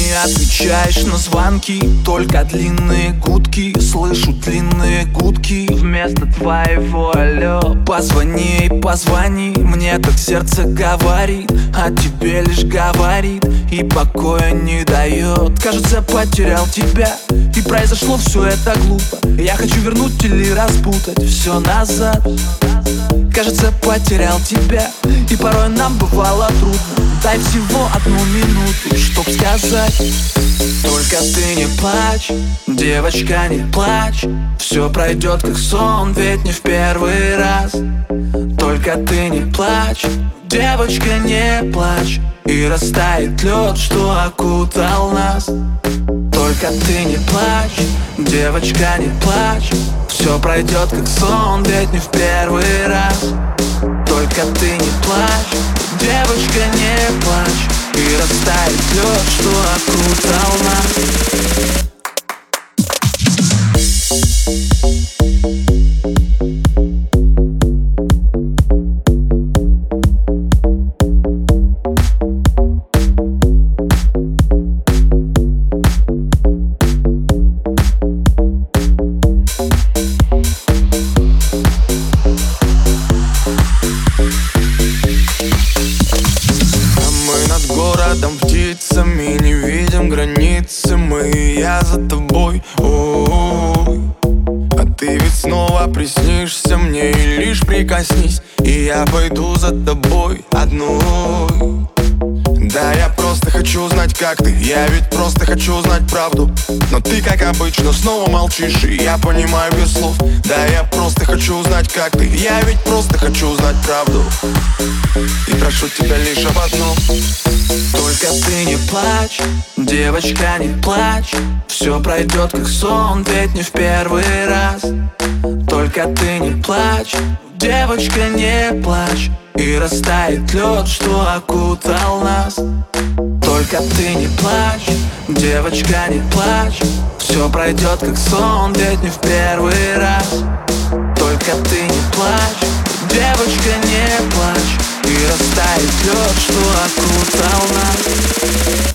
не отвечаешь на звонки, только длинные гудки. Слышу длинные гудки вместо твоего алло. Позвони, позвони, мне так сердце говорит, а тебе лишь говорит и покоя не дает. Кажется, потерял тебя, и произошло все это глупо. Я хочу вернуть или распутать все назад. Кажется, потерял тебя, и порой нам бывало трудно. Дай всего одну минуту, чтоб сказать: только ты не плачь, девочка, не плачь. Все пройдет как сон, ведь не в первый раз. Только ты не плачь, девочка, не плачь, и растает лед, что окутал нас. Только ты не плачь, девочка, не плачь. Все пройдет как сон, ведь не в первый раз. Только ты не плачь, девочка, не плачь, и растает лед, что окутал нас. Городом птицами не видим границы. Мы и я за тобой, ой. А ты ведь снова приснишься мне, и лишь прикоснись, и я пойду за тобой одной. Да, я просто хочу знать, как ты. Я ведь просто хочу знать правду. Но ты, как обычно, снова молчишь, и я понимаю без слов. Да, я просто хочу знать, как ты. Я ведь просто хочу знать правду, и прошу тебя лишь об одном: только ты не плачь, девочка, не плачь. Все пройдет как сон, ведь не в первый раз. Только ты не плачь, девочка, не плачь, и растает лед, что окутал нас. Только ты не плачь, девочка, не плачь. Все пройдет как сон, ведь не в первый раз. Только ты не плачь, девочка, не плачь, и растает лед, что окутал нас.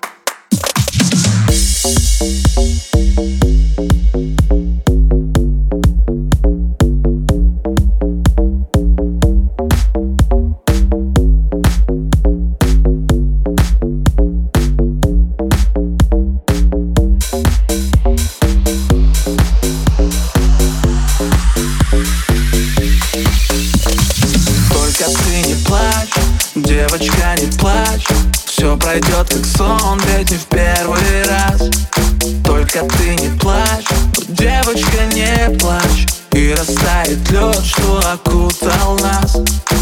Только ты не плачь, девочка, не плачь. Все пройдет как сон, ведь не в первый раз. Только ты не плачь, девочка, не плачь, и растает лед, что окутал нас.